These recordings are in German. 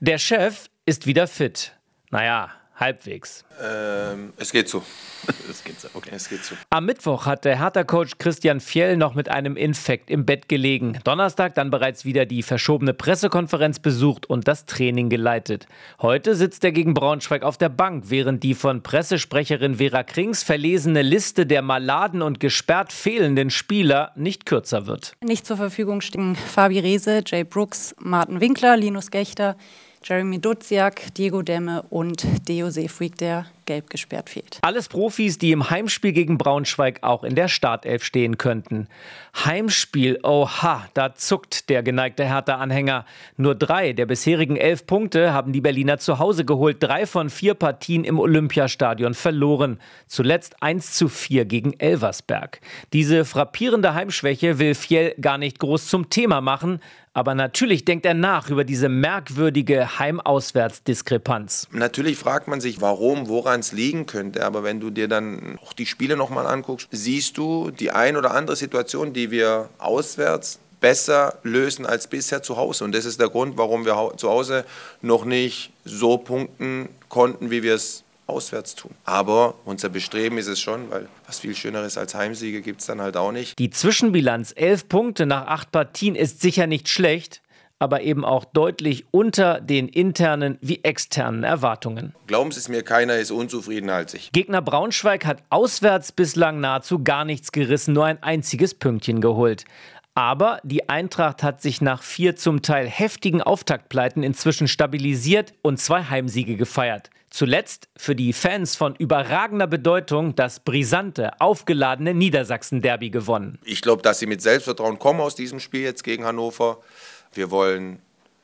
Der Chef ist wieder fit. Naja, halbwegs. Es geht so. Okay. Es geht so. Am Mittwoch hat der Hertha-Coach Christian Fjell noch mit einem Infekt im Bett gelegen. Donnerstag dann bereits wieder die verschobene Pressekonferenz besucht und das Training geleitet. Heute sitzt er gegen Braunschweig auf der Bank, während die von Pressesprecherin Vera Krings verlesene Liste der maladen und gesperrt fehlenden Spieler nicht kürzer wird. Nicht zur Verfügung stehen Fabi Rehse, Jay Brooks, Martin Winkler, Linus Gächter, Jeremy Duziak, Diego Demme und Deo Seefried, der gelb gesperrt fehlt. Alles Profis, die im Heimspiel gegen Braunschweig auch in der Startelf stehen könnten. Heimspiel, oha, da zuckt der geneigte Hertha-Anhänger. Nur 3 der bisherigen 11 Punkte haben die Berliner zu Hause geholt. 3 von 4 Partien im Olympiastadion verloren. Zuletzt 1:4 gegen Elversberg. Diese frappierende Heimschwäche will Fjell gar nicht groß zum Thema machen. Aber natürlich denkt er nach über diese merkwürdige Heim-Auswärts-Diskrepanz. Natürlich fragt man sich, woran es liegen könnte. Aber wenn du dir dann auch die Spiele nochmal anguckst, siehst du die ein oder andere Situation, die wir auswärts besser lösen als bisher zu Hause. Und das ist der Grund, warum wir zu Hause noch nicht so punkten konnten, wie wir es auswärts tun. Aber unser Bestreben ist es schon, weil was viel Schöneres als Heimsiege gibt es dann halt auch nicht. Die Zwischenbilanz 11 Punkte nach 8 Partien ist sicher nicht schlecht, aber eben auch deutlich unter den internen wie externen Erwartungen. Glauben Sie es mir, keiner ist unzufriedener als ich. Gegner Braunschweig hat auswärts bislang nahezu gar nichts gerissen, nur ein einziges Pünktchen geholt. Aber die Eintracht hat sich nach 4 zum Teil heftigen Auftaktpleiten inzwischen stabilisiert und 2 Heimsiege gefeiert. Zuletzt für die Fans von überragender Bedeutung das brisante, aufgeladene Niedersachsen-Derby gewonnen. Ich glaube, dass sie mit Selbstvertrauen kommen aus diesem Spiel jetzt gegen Hannover. Wir wollen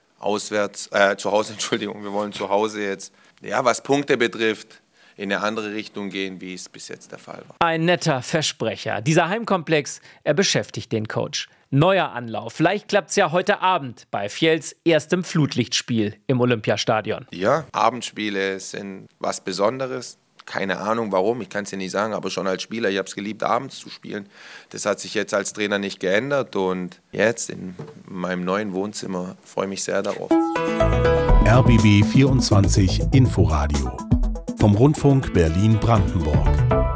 zu Hause jetzt, was Punkte betrifft, in eine andere Richtung gehen, wie es bis jetzt der Fall war. Ein netter Versprecher. Dieser Heimkomplex, er beschäftigt den Coach. Neuer Anlauf. Vielleicht klappt es ja heute Abend bei Fjells erstem Flutlichtspiel im Olympiastadion. Ja, Abendspiele sind was Besonderes. Keine Ahnung warum, ich kann es dir nicht sagen, aber schon als Spieler, ich habe es geliebt, abends zu spielen. Das hat sich jetzt als Trainer nicht geändert und jetzt in meinem neuen Wohnzimmer freue ich mich sehr darauf. RBB 24 Inforadio vom Rundfunk Berlin-Brandenburg.